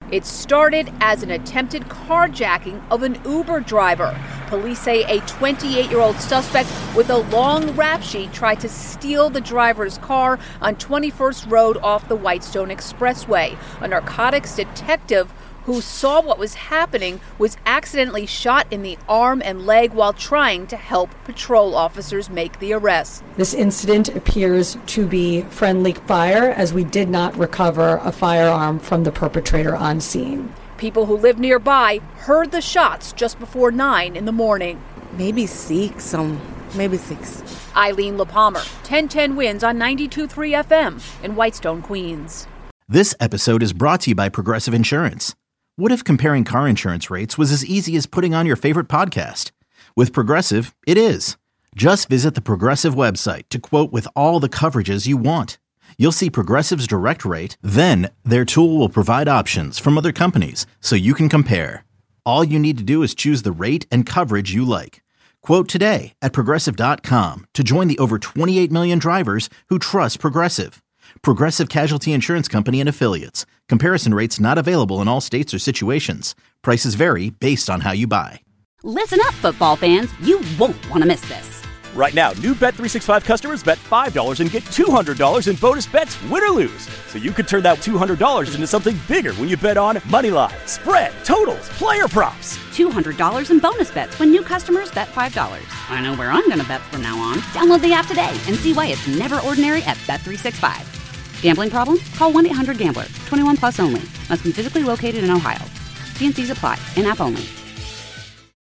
It started as an attempted carjacking of an Uber driver. Police say a 28-year-old suspect with a long rap sheet tried to steal the driver's car on 21st Road off the Whitestone Expressway. A narcotics detective who saw what was happening was accidentally shot in the arm and leg while trying to help patrol officers make the arrest. This incident appears to be friendly fire, as we did not recover a firearm from the perpetrator on scene. People who live nearby heard the shots just before 9 in the morning. Maybe 6. Eileen LaPalmer, 1010 Wins on 92.3 FM in Whitestone, Queens. This episode is brought to you by Progressive Insurance. What if comparing car insurance rates was as easy as putting on your favorite podcast? With Progressive, it is. Just visit the Progressive website to quote with all the coverages you want. You'll see Progressive's direct rate, then their tool will provide options from other companies so you can compare. All you need to do is choose the rate and coverage you like. Quote today at Progressive.com to join the over 28 million drivers who trust Progressive. Progressive Casualty Insurance Company and Affiliates. Comparison rates not available in all states or situations. Prices vary based on how you buy. Listen up, football fans. You won't want to miss this. Right now, new Bet365 customers bet $5 and get $200 in bonus bets, win or lose. So you could turn that $200 into something bigger when you bet on Moneyline, spread, totals, player props. $200 in bonus bets when new customers bet $5. I know where I'm going to bet from now on. Download the app today and see why it's never ordinary at Bet365. Gambling problem? Call 1-800-GAMBLER. 21 plus only. Must be physically located in Ohio. T&Cs apply. In-app only.